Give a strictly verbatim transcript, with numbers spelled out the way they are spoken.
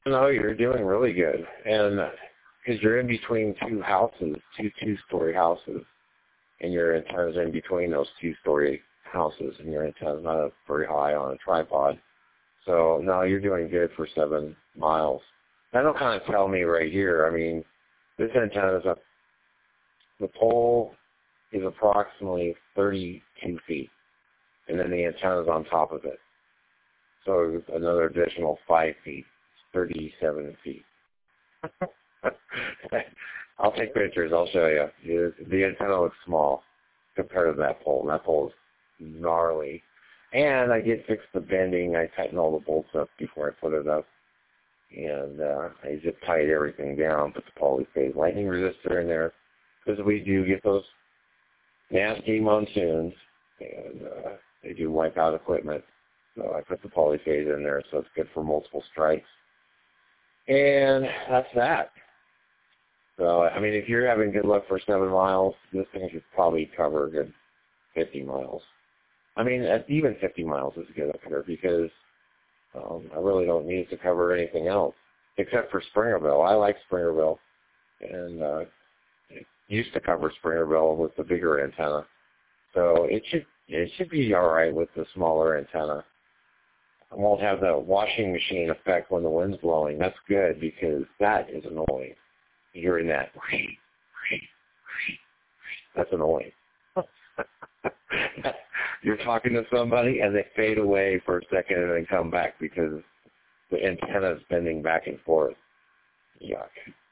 No, you're doing really good. And because you're in between two houses, two two-story houses, and your antenna's in between those two-story houses, and your antenna's not up very high on a tripod. So, no, you're doing good for seven miles. That'll kind of tell me right here. I mean, this antenna is up, the pole is approximately thirty-two feet, and then the antenna is on top of it. So another additional five feet, thirty-seven feet. I'll take pictures. I'll show you. The, the antenna looks small compared to that pole. That pole is gnarly. And I did fix the bending. I tightened all the bolts up before I put it up. And uh, I zip tied everything down, put the polyphase lightning resistor in there, because we do get those nasty monsoons, and uh, they do wipe out equipment. So I put the polyphase in there, so it's good for multiple strikes. And that's that. So, I mean, if you're having good luck for seven miles, this thing should probably cover a good fifty miles. I mean, even fifty miles is good up here because um, I really don't need it to cover anything else except for Springerville. I like Springerville, and uh, it used to cover Springerville with the bigger antenna. So it should it should be all right with the smaller antenna. I won't have the washing machine effect when the wind's blowing. That's good because that is annoying. Hearing that, that's annoying. You're talking to somebody and they fade away for a second and then come back because the antenna is bending back and forth. Yuck.